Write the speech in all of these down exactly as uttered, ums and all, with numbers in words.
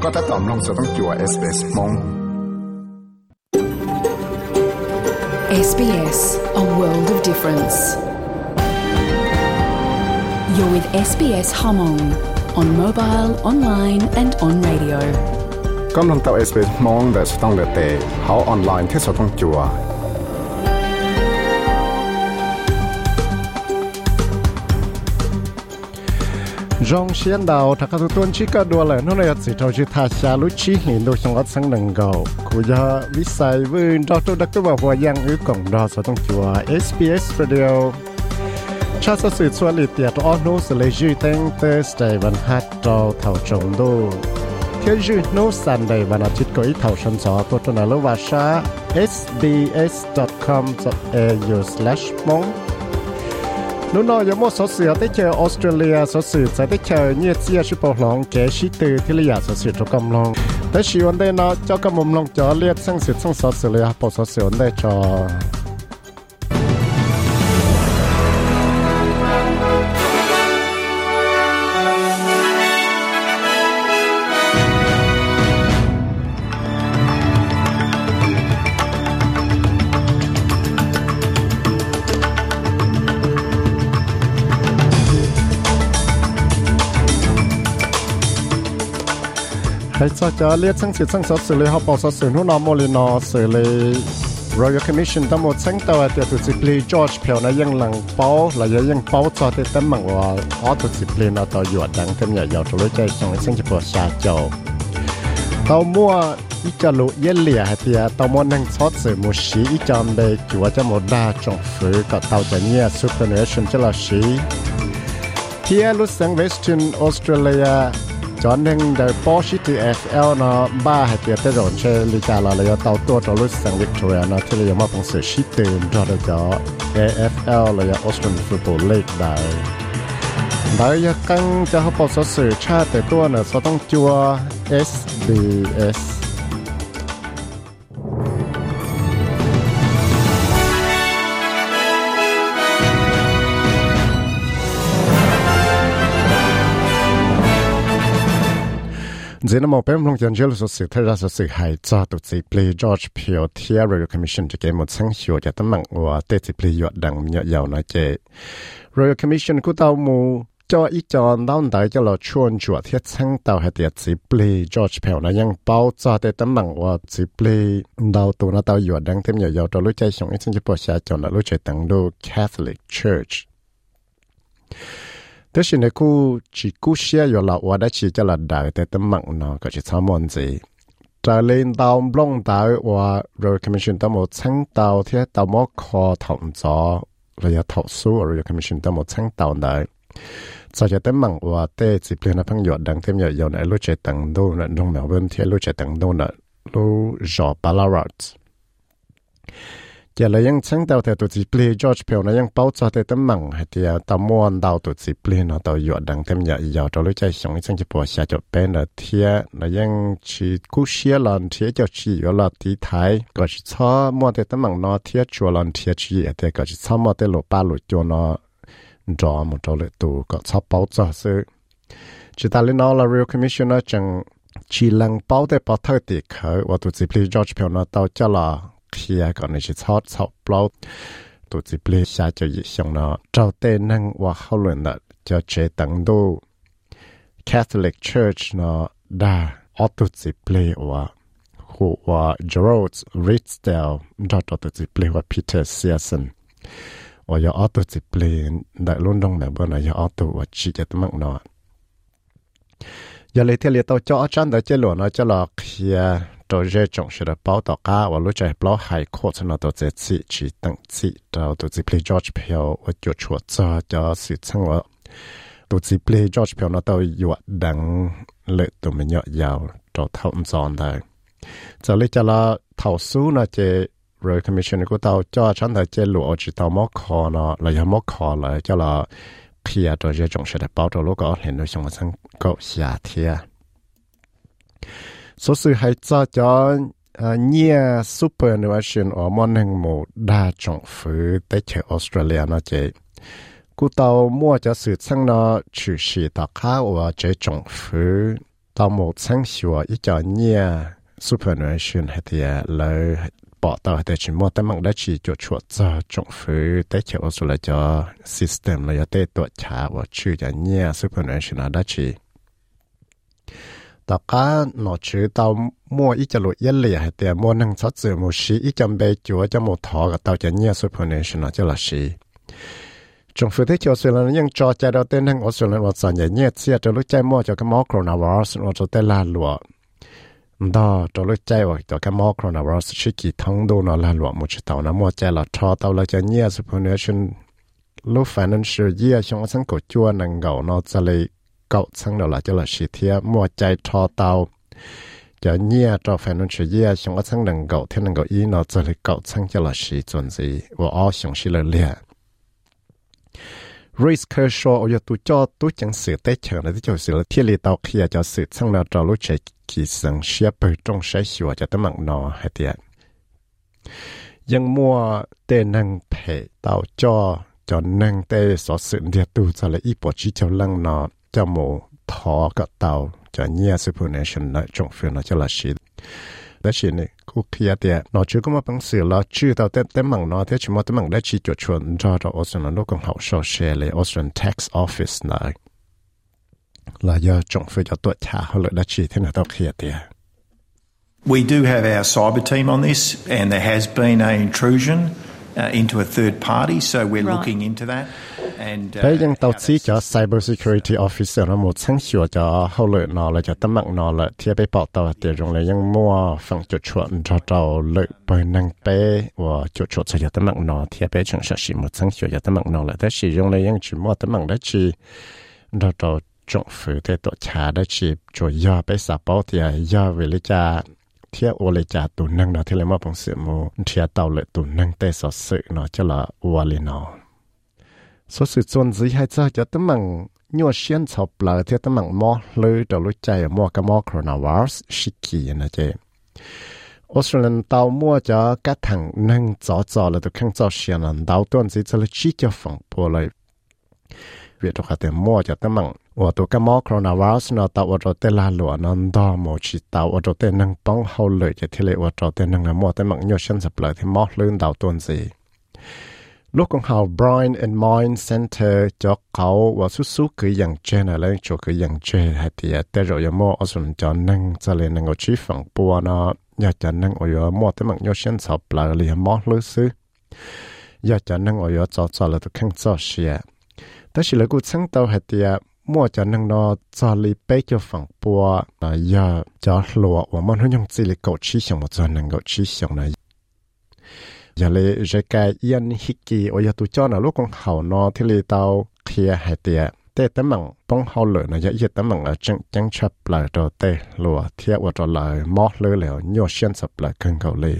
ก็ถ้าตอมลงจะต้องจั่ว เอส บี เอส มงเอส บี เอส A world of difference. You're with เอส บี เอส Hmong on mobile, online and on radio. กำลังต่อ เอส บี เอส มงแต่จะต้องเลือกแต่เขาออนไลน์ที่จะต้องจั่วรองเชียนดาวถ้าเขาตัวนี้ก็ดูเลยนั่นเลยสิเราจะท่าชาลุชีหินโดยสังกัดสังหนึ่งเก่าคุยาวิสัยวินดอกตัวดักตัวบอกว่ายังอึกล่องดอสต้องจัว เอส บี เอส Radio ชาติสื่อส่วนลิเตียตัวอนุสเลจีเต็งเตสเดย์วันฮัตเราเท่าจงดูเที่ยวจีโนสันเดย์วันอาทิตย์ก็อีเท่าชนสอตัวตัวนั้นว่าชา เอส บี เอส ดอท คอม ดอท เอ ยู สแลช มงนู้นน้อยยังมั่วสอเสือได้เจอออสเตรเลียสอสือจะได้เจอเนี่ยเจียชิปอหลงแกชิตือที่เลียสอสือทุกกำลังแต่ชีวันได้เนาะเจ้ากำมุมลงจอเลียดสังสือสังสอสือเลยปอสอเสือได้จอให้จอจอเลียดสังสือสังสอสือเลยเขาปอสอสือนู้นนอโมลินอสือเลย Royal Commission ทั้งหมดทั้งตัวเดี๋ยวตุจิปลีจอร์จเพียวนะยังหลังเป้าและยังเป้าจอดแต่ตั้งมังว่าอ๋อตุจิปลีน่ะต่อหยดดังเต็มใหญ่ยาวตัวใจส่งให้ซึ่งจะปวดชาเจ้าเต้ามั่วอีจลุเย็นเหลี่ยเตียเต้ามั่วนั่งซอสสือมุชีอีจอมเบกจัวจะหมดได้จงฝืนกับเต้าจะเนี่ยซูเปอร์เนชั่นจะละชีเทียลุสังเวสเทิร์นออสเตรเลียจอนหนึ่งเดอร์ปอชิทีเอฟเอลเนาะบ้าให้เตียเตอร์โดนเชลิกาลาเลยเต้าตัวตัวลุสังวิกตอเรียเนาะที่เรามาเป็นสื่อชิตื่นจอดจอ เอ เอฟ แอล เลยออสเตรเลียฟุตบอลลีกได้ได้ยังกังจะเขาบอกสื่อชาติแต่ตัวเนี่ยเขาต้องจัว เอส บี เอสเจนมอเป็นลงจันเจลสุดสิทธิ์ราชสุดหายจากตุจิปลีจอร์จเพียวเทียร์ Royal Commission จะเก็บหมดทั้งชัวจะตั้งมังว่าเตจิปลียอดดังเยอะยาวนะเจ Royal Commission กูเต้ามูจออีจอนดาวน์ได้จะเราชวนจวดเทียทั้งเต้าให้เตียจิปลีจอร์จเพียวนะยังเป้าจากเตตั้งมังว่าจิปลีดาวตัวน่าเต้ายอดดังเต็มเยอะยาวตัวรู้ใจส่งให้ฉันจะปวดชาจนแล้วรู้ใจตั้งดู Catholic Churchแต่สิ่งที่กูจีกูเชื่ออยู่แล้วว่าได้ชีจะหลัดได้แต่ตั้งมั่งเนาะก็จะทำมันสิจะเล่นดาวบล็อกดาวว่า Royal Commission ตั้งหมดทั้งดาวที่ตั้งหมดคอถ่องจอระยะถ่อสู้ Royal Commission ตั้งหมดทั้งดาวได้จะจะตั้งมั่งว่าเต้จีเพลนะพังหยดดังเต็มหยดยาวในรู้ใจตั้งดูนะลงแมวเบิ้ลที่รู้ใจตั้งดูนะรู้จอบาลารัตจะเลยยังชั้งดาวแต่ตัวจีปลีจอร์จเพียวนะยังเป้าจอแต่ตั้งมังให้เดียวตามวนดาวตัวจีปลีนะตัวหยดดังเต็มใหญ่ยาวตัวรู้ใจส่งให้ฉันจะปวดชาจบเป็นนะเทียนะยังชีกู้เชียหลอนเทียจะชีอยู่หลอดที่ไทยก็จะช้อมัวแต่ตั้งมังนอเทียชัวหลอนเทียชีแต่ก็จะช้อมัวแต่หลุดป้าหลุดจวนอจอมันตัวเลยตัวก็ช้อเป้าจอซื้อจิตาลินอล Royal Commission นะจังชีลังเป้าแต่เป้าเท่าติเขาว่าตัวจีปลีจอร์จเพียวนะตัวจะละเขียก่อนในชิดทอดชอบเปล่าตัวจิปลีชาจะยิ่งส่งเนาะเจ้าเต้นั่งว่าเขาเลยนะจะเจตังดู Catholic Church เนาะได้ออตัวจิปลีว่าหัวว่า Gerald Ridsdale ดอตัวจิปลีว่า Peter Searson ว่าอย่าออตัวจิปลีได้ลุ้นดงแบบว่าอย่าออตัวว่าชีจะตั้งเนาะอย่าเลยที่เรียกตัวเจ้าอาจารย์ได้เจริญเนาะจะหลอกเขียตัวเจ้าจงเชื่อเป้าต่อก้าว่ารู้ใจเปล่าหายโคตรนะตัวเจ้าสิจีตั้งสิตัวตัวจิปลีจอร์จเพียวว่าจุดชัวร์จะจะสิทั้งว่าตัวจิปลีจอร์จเพียวนะตัวหยวดดังเลือดตัวมันเยอะยาวตัวเท่าอันซ้อนได้จะเลยจะละเท่าสู้นะเจ Royal Commission ก็ตัวเจ้าฉันแต่เจหลวงจิตตัวมอคอนะเลยยังมอคอเลยจะละเขียตัวเจ้าจงเชื่อเป้าตัวลูกก็เห็นโดยช่างว่าทั้งก็เสียเทีย所以还在讲呃，年 superannuation or morning mode 大政府在去 Australia 那些，古到末就事情呢，去是大家或者政府 tao một sáng sủa ít cho nhia superannuation hay thì lời bỏ tao hay chỉ mua tấm bằng đã chỉ cho chuột cho trong phứ tới chiều số là cho system là để tổ trả và chữ cho nhia superannuation đã chỉ tao cá nó chữ tao mua ít cho lụi yên lìa hay thì mua năng sáu giờ một xí ít trăm bê chúa cho một thọ cái tao cho nhia superannuation cho là xí trong phứ thế chiều số là những trò chơi đầu tiên năng ở số là một sản nhẹ nhẹ xia cho lúc chơi mua cho cái món coronavirus nó cho tên là lụa đó cho lúc chơi vào cho cái món coronavirus chỉ kỳ thông đồ nó là lụa một chút tàu nó mua chơi là cho tàu là cho nhẹ superannuation lúc financial year trong sáng cổ chua năng gạo nóจะเลยเก่าsáng đầu là cho là chỉ thiệt mua chơi cho tàu cho nhẹ cho financial year trong sáng năng gạo thiên năng gạo ý nóจะเลยเก่าsáng cho là chỉ chuẩn gì và ở trong chỉ là liền Reese Kershaw 有都叫都讲是在强的，就是天里到去叫是成了找路去其生些被中些许或者的忙孬还点，ยังมัวเตนังเพเต่าจอจอนังเตสอสึนเดียตูจะเลยอีปอจีเจ้าลังนอจะโมทอกับเต่าจะเนีย superannuation นะจงฟิลนะจะละชีแต่ชีนี่กูเคลียร์เดียนอชื่อก็มาบังสือแล้วชื่อเต่าเต็มเต็มมังนอเท่ชิมว่าเต็มมังได้ชีจดชวนรอเราออสเตรเลียลูกของเขาโซเชียลเลย Australian Tax Office นะแล้วยาจงฟิลจะตรวจหาเขาเลยได้ชีที่น่าต้องเคลียร์เดีย We do have our cyber team on this, and there has been an intrusion uh, into a third party, so we're right. looking into that. And แต่ยังตัวซีจะ cyber security officer นะหมดทั้งชัวจะเขาเลยนอเลยจะตั้งมักนอเลยที่ไปปอกตัวเดี๋ยวตรงเลยยังมั่วฟังจุดชวนจะเราเลยไปนั่งเป้ว่าจุดชวนจะตั้งมักนอที่ไปถึงสักสิหมดทั้งชัวจะตั้งมักนอเลยแต่สิตรงเลยยังชิมว่าตั้งมักได้ชีเราเราจงฝืนที่ตัวชาได้ชีจะย่อไปสับเป้าที่ย่อเวลิจาเที่ยวโอเลจาตุนังเนาะที่เลยมาปงเสือมูเที่ยวเต่าเลยตุนังเตสอสึเนาะจะละอวลีเนาะสอสึจวนจีให้เจ้าจะตั้งมังยัวเชียนชอบเปล่าที่ตั้งมังมอเลยเดาลุใจมอกับมอโคโรนาไวรัสชิกีนะเจออสเตรเลียเต่ามัวจะกัดถังนั่งจ่อจ่อเลยตัวข้างจ่อเชียนเต่าตัวนี้จะเลยชี้จะฝังปัวเลยเวียดทุกข์แต่มัวจะตั้งมังว่าตัวกับมอโคโรนาไวรัสเนาะตัวว่าเราเตล่าหลวนั่นดอมชิตาวว่าเราเตนังป้องเขาเลยจะที่เลยว่าเราเตนังละมัวแต่มังยอชันสับเลยที่มอลื่นดาวตัวนี้ลูกของเขา Brain and Mind Center จะเขาว่าสู้ๆคืออย่างเจนอะไรจะคืออย่างเจนให้ที่แต่เราอย่ามัวเอาส่วนจอนังจะเลยนังเอาชีฝังปัวเนาะอยากจะนังเอาอยู่มัวแต่มังยอชันสับเลยเลยมอลื่นซื้ออยากจะนังเอาอยู่จ่อจ่อเลยตัวข้างจ่อเชียแต่สิเลยกูช่างเตาให้ที่มัวจะนั่งนอจอลีเป๊กจะฝังปัวนายาจะหลัวว่ามันหุ่นยงจิลิโกชิชงมาจอนั่งโกชิชงนะอย่าเลยจะกายยันฮิกิโอยาตุจอนะลูกของเขานอที่เลยเตาเคลียให้เตียเตะตั้งมังป้องเขาเลยนะอย่าเยอะตั้งมังอ่ะจังจังชับเลยตัวเตะหลัวเทียบว่าตัวเลยมอเลยแล้วโยเชียนสับเลยกันเขาเลย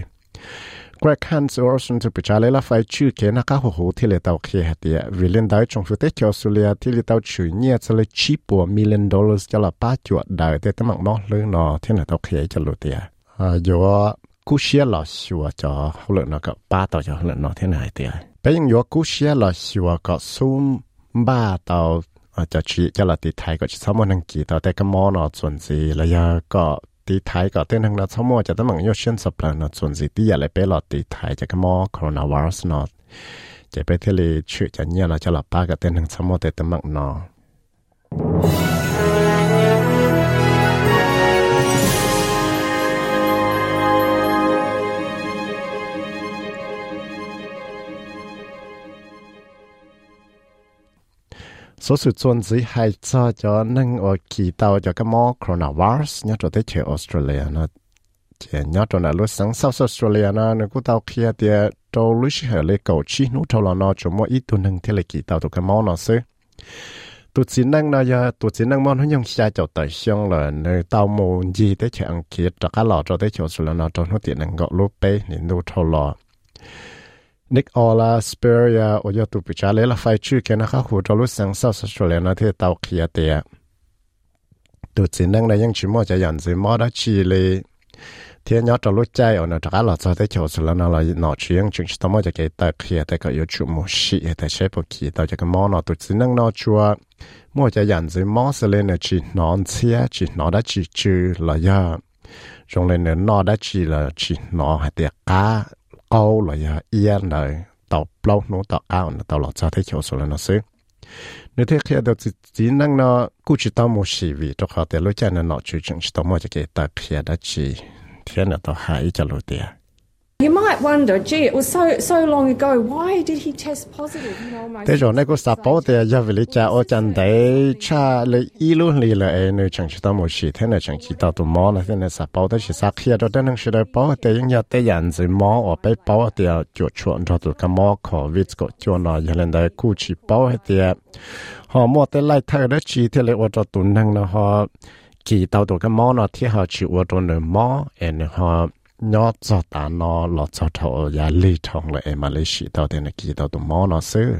Greg Hans Orson จะไปจ่ายละไฟชื่อเกนักข่าวที่เลตเอาเขียนเดียวิลเลนได้จงฟุตเตอร์สุเลียที่เลตเอาชื่อเนี่ยจะเลยชีปัวมิลเลนดอลลาร์จะละป้าจวดได้แต่ตั้งมังนอเลยนอที่เลตเอาเขียนจะรู้เดียอ่าอยู่ว่ากู้เชียหล่อชัวจะเขาเลยนอกับป้าต่อจะเขาเลยนอที่ไหนเดียไปยังอยู่ว่ากู้เชียหล่อชัวก็ซุ่มบ้าต่ออาจจะชี้จะละติดไทยก็จะสมมตินังกีต่อแต่ก็มอนอส่วนสีระยะก็ตีไทยก็เต้นทางนั้นทั้งหมดจะต้องมั่งยอดเชื่อสับเลยนะส่วนสิที่อะไรไปหลอดตีไทยจะก็มอโคโรนาไวรัสเนาะจะไปที่เลยชื่อจะเนี่ยเราจะหลับป้าก็เต้นทางทั้งหมดแต่ต้องมั่งเนาะsố sự chuẩn gì hay cho cho năng ở kỳ tàu cho cái mỏ coronavirus nhớ cho tới chơi Australia nó chỉ nhớ cho là lúc sáng South Australia nó nó cũng tàu kia thì tàu lúc hè lấy cầu chi nút tàu là nó cho mỗi ít tuần năng thì lấy kỳ tàu cho cái mỏ nó xứ tụi chính năng nó giờ tụi chính năng món nó dùng xe cho tới xong là nơi tàu mồ gì tới chơi ăn kia cho cái lọ cho tới chơi Australia nó cho nó tiện năng gọi lúc bé nên nút tàu lọ Nick Ola Speria โอยาตุปิจาเลละไฟชื่อแกนะคะหัวจลุสัง South Australia นะที่เตาเขียเตียตุจินนั่งในยังชิมอจะยันซิมอดาชีเลย thiên nhớ trong lúc chơi ở nơi đó là cho tới chỗ sự là nó là nó chuyện chúng ta mới cho cái tài kia tại cái yếu chủ một sĩ tại chế bộ kỳ tại cho cái món nó tụi chỉ năng nó chua mua cho dàn dưới món sẽ lên là chỉ nó chia chỉ nó đã chỉ trừ là do trong lên nữa nó đã chỉ là chỉ nó hay tiệc cá câu là do yên rồi tàu lâu nó tàu áo nó tàu lọt cho tới chỗ sự là nó xứ nếu thế khi đó chỉ năng nó cũng chỉ tao một sĩ vì cho họ để lúc chơi nó chỉ chúng ta mới cho cái tài kia đã chỉ thiên là tao hại cho lối tiền. You might wonder, gee, it was so so long ago. Why did he test positive? You know, my. Thế rồi này có sắp bảo thì giờ về lý cha ở chân đấy cha lấy ý luôn lì là em nơi chẳng chỉ tao một xí thế này chẳng chỉ tao tụi mỏ là thế này sắp bảo tới chỉ sắp kia đó đến năng sẽ được bảo thì những nhà tới dàn gì mỏ ở bên bảo thì chuột chuột cho tụi cái mỏ covid có chuột nó giờ lên đây cụ chỉ bảo thì họ mua tới lại thay đó chỉ thì lại ở cho tụi năng là họ chỉ tao tụi cái mỏ nó thì họ chỉ ở trong nơi mỏ em họ nhớ cho ta nó lọt cho thầu ya lý thông lại mà lấy sĩ tao thì nó kỳ tao tụi mỏ nó xứ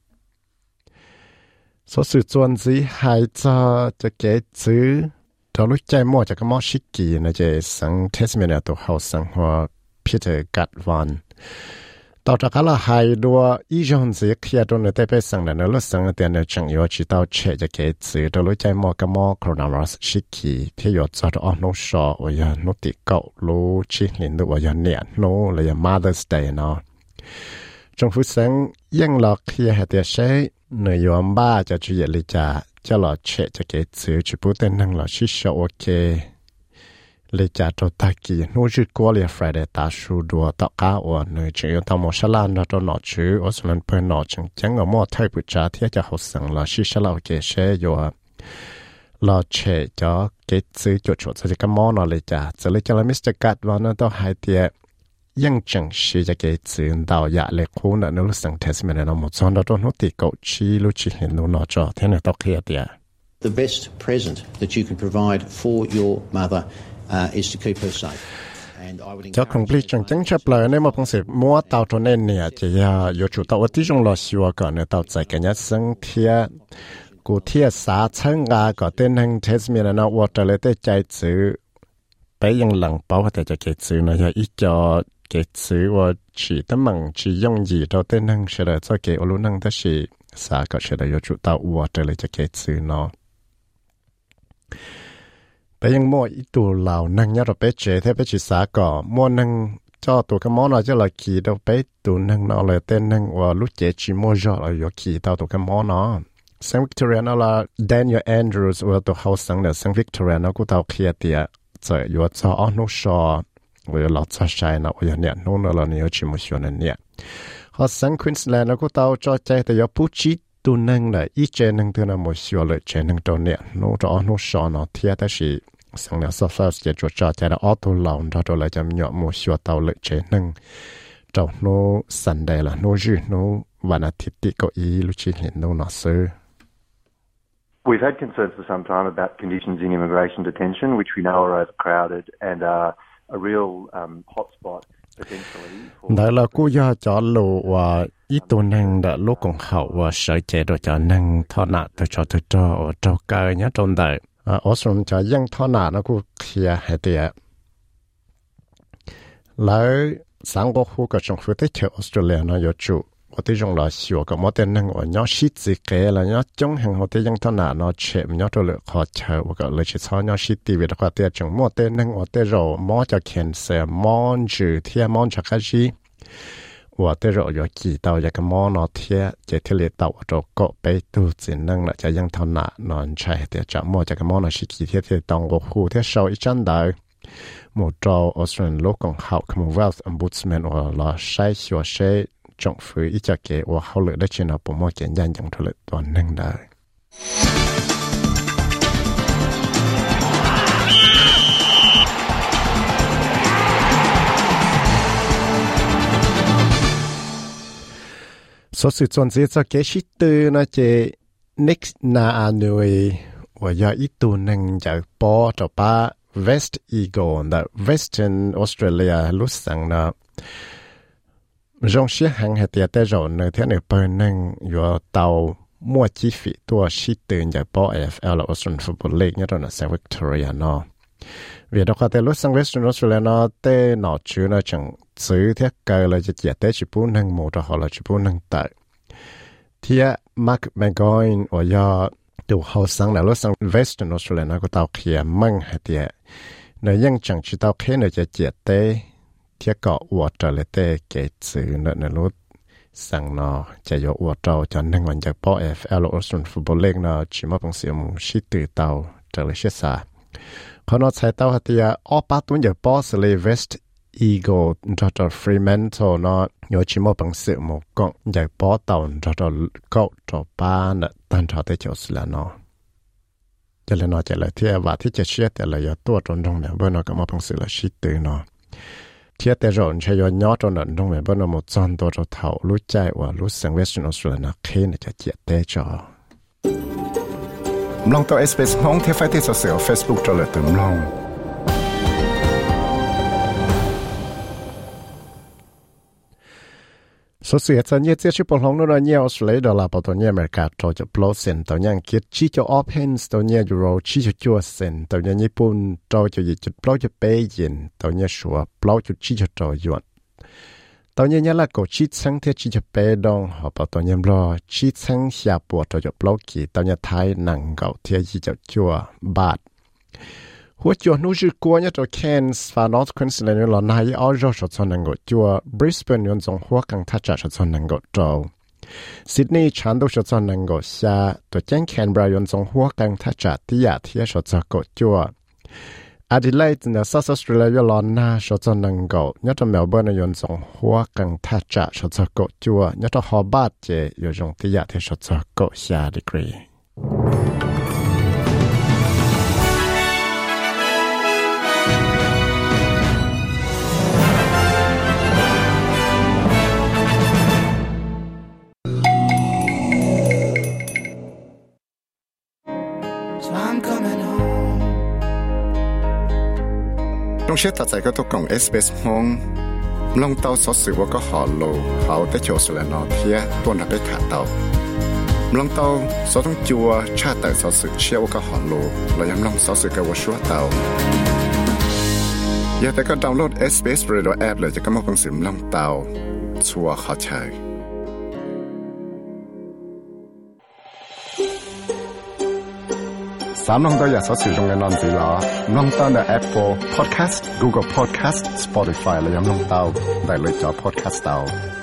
số sự chuẩn gì hay cho cho cái chữ tao lúc chạy mua cho cái mỏ sĩ kỳ nó chỉ sang testimony tụi hậu sang hoa Peter Gatvan tao cho cái là hay đua ý dân gì kia tụi nó tới bây sang là nó lúc sang tiền nó chẳng yếu chỉ tao chạy cho cái chữ tao lúc chạy mua cái mỏ coronavirus sĩ kỳ thì yếu cho nó nó sợ ở nhà nó tị cậu lúc chỉ liền được ở nhà nè nó là nhà Mother's Day nó trong phút sáng yên là kia hệ tiệt sẽ nơi yếu ba cho chú ý lý trả cho là chạy cho cái chữ chỉ bút tên năng là chỉ sợ ok lý trả cho ta kỳ nó chỉ qua liền Friday ta su đùa tạo cá ở nơi chỉ yếu tao một số lần đó cho nó chữ ở số lần bên nó chẳng chẳng ở mua thay bút trả thì cho học sinh là chỉ sợ là ok sẽ yếu lo chế cho cái chữ chuột chuột cho cái món nó lấy trả cho lấy cho là mít tơ Gat và nó tao hai tiệtยังจังชีจะเกิดสิ่งดาวอยากเล็กคู่นั้นรู้สึกเทสเมนต์เราหมดส่วนเราต้องติดเกาชีรู้ชีเห็นรู้นอจอที่นั่นต้องเคลียร์เดีย The best present that you can provide for your mother uh, is to keep her safe. And I would encourage จะคงพลีจังจังชับเลยในมาพงศิมัวเต่าตัวนี้เนี่ยจะยาอยู่จุดตัวที่จงรอชัวก่อนเนี่ยเต่าใจกันยัดซึ่งเทียกูเทียสาช่างกาก็เต้นทั้งเทสเมนต์นะว่าจะเลยได้ใจซื้อไปยังหลังเป้าแต่จะเกิดซื้อนะอย่าอีจอcái chữ và chỉ tấm bằng chỉ dùng gì đó tên năng sẽ là cho cái olu năng đó chỉ xã có sẽ là do chủ tạo và trở lại cho cái chữ nó bây giờ mua ít đồ lào năng nhớ rồi bé chế thế bé chỉ xã có mua năng cho tụi cái món nào cho là kỳ đâu bé tụi năng nó là tên năng và lúc chế chỉ mua cho là do kỳ tao tụi cái món nó Saint Victoria nó là Daniel Andrews và tụi hậu sang là Saint Victoria nó cũng tao kia tiệt rồi do cho anh nó so với lọt xa xài nó ở nhà nó nó là nhiều chỉ một số này họ sang Queensland nó có tàu cho chạy từ yếu bút chí tu năng là ít chơi năng thứ nào một số lợi chơi năng trâu nè nó cho nó sò nó thiệt là gì sang là sao sao sẽ cho cho chạy là auto loan cho cho lại chăm nhỏ một số tàu lợi chơi năng trâu nó sẵn đây là nó dư nó và nó thịt thịt có ý lúc chỉ hiện nó nó sơ. We've had concerns for some time about conditions in immigration detention, which we know are overcrowded and are a real um, hotspot potentially. Đó là cô gia cho lộ và ít tổ năng đã lúc còn hậu và sở chế đồ cho năng thọ nạ từ cho từ cho ở trâu cơ nhá trong đời. Ở xong cho dân thọ nạ nó cũng kia hệ tiệt. Lấy sáng có khu cả trong phía tích cho Australia nó có chủ. Ở đây trong là xíu có một tên năng ở nhỏ xít gì kể là nhỏ trong hàng họ tới dân thọ nạ nó chém nhỏ trâu lệ khó chờ và có lợi chỉ cho nhỏ xít tì vì đó có tiền trong một tên năng ở đây rồi mò cho cancer mò trừ thiên mò cho cái gì và đây rồi có kỳ tàu cho cái mò nó thiên chỉ thiên liệt tàu cho có bé tu chính năng là cho dân thọ nạ nó chạy để cho mò cho cái mò nó xí kỳ thiên thiên tàu có khu thiên sau ít chân đời một trâu Australian local health Commonwealth Ombudsman hoặc là sai xóa sai trong phủ ít cho kể và hậu lực đã chuyển vào bộ môn kiện danh trong thuật toàn năng đời. Số sự chuẩn bị cho cái shit từ nó chỉ next na anui và do ít tu năng giải bỏ cho ba West Eagle the Western Australia lúc sáng nó trong xe hàng hệ tiệt rồi nơi thế này bên năng do tàu mua chi phí tua shit từ giải bỏ A F L là Australian Football League nhất là Saint Victoria nó vì đó có thể lúc sang Western Australia nó tê nọ chữ nó chẳng giữ thiết cơ là chỉ tế chỉ bún năng một họ là chỉ bún năng tại thì Mark McGowan ở do từ hậu sang là lúc sang Western Australia nó có tàu kia măng hay tiệt nơiยังchẳng chỉ tàu kia nơi chỉ chỉ tế thiết có water là tế cái chữ nó nó lúc sang nó chỉ có water cho nên mìnhจะbỏ F L Australian Football League nó chỉ mất bằng sự một sĩ từ tàu trở lại sẽ xaเขาnóiใช้เต้าหัตยาออป้าตุ้นอย่าป้อสเลเวสต์อีโก้จอดฟรีแมนโตเนาะอยู่ชิมอบังสือหมกงอย่าป้อเต่าจอดก็จอป้าเนี่ยตันจอดได้จบสิละเนาะจะเลยเนาะจะเลยที่ว่าที่จะเชื่อแต่เลยอย่าตัวตรงตรงเนี่ยเมื่อเนาะก็มาบังสือละชิดตื่นเนาะเที่ยแต่เราใช้ย้อนย้อนตรงนั้นตรงเนี่ยเมื่อเนาะหมดจอนตัวเราเท่ารู้ใจว่ารู้สังเวชนออสเตรเลียนะเคนจะเจียดได้จอมลองตัว เอส บี เอส มองเทฟไฟที่โซเชียล Facebook จะเลยตื่มลอง số sự hiện nhiên chỉ bộ long nó nhiều Australia đó là bộตัวนี้อเมริกาตัวจะ blow เซนตัวนี้คิดชี้จะ open ตัวนี้ euro ชี้จะจั่วเซนตัวนี้ญี่ปุ่นตัวจะยิ่งจะ blow จะเปย์นตัวนี้ชัว blow จะชี้จะตัวหยวนตัวนี้เนี่ยละก็ชี้ชั้นที่ชี้จะเปย์ดองหอบตัวนี้รอชี้ชั้นเสียปวดตัวจะ blow กี่ตัวนี้ไทยหนังเก่าที่ยิ่งจะจั่วบาดหัวจวนนู้จืกัวเนี่ยตัวแคนส์ฟานอตควีนส์แลนด์หล่อนายออร์จชดชนนังกจัวบริสเบนยนจงหัวกังทัชชดชนนังกโจซิดนีย์ชันดูชดชนนังกชาตัวแจ้งแคนเบรยนจงหัวกังทัชที่ยาที่ชดชกจัวอาดิเลดเนี่ยซัสออสเตรเลียหล่อนนาชดชนนังกเนี่ยตัวเมลเบิร์นยนจงหัวกังทัชชดชกจัวเนี่ยตัวฮอบาร์ตเจยจงที่ยาที่ชดชกชาดีกรีต้องเชื่อตัดใจก็ต้องกล่อง เอส บี เอส มองลองเตาสอสื่อว่าก็หอโลเขาได้โจสุลนอเทียตัวนับได้ขาเตาลองเตาสอต้องจัวชาติแต่สอสื่อเชื่อว่าก็หอโลเรายังลองสอสื่อกับว่าชัวเตาอย่าแต่ก็ดาวน์โหลด เอส บี เอส Radio App เลยจะก็มาฟังเสียงลองเตาชัวเข้าใจสามลองตัวอยากสอสื่อตรงกันนอนสิหรอลองตัวใน Apple Podcast Google Podcast Spotify และยังลองตัวได้เลยจอ Podcast ตัว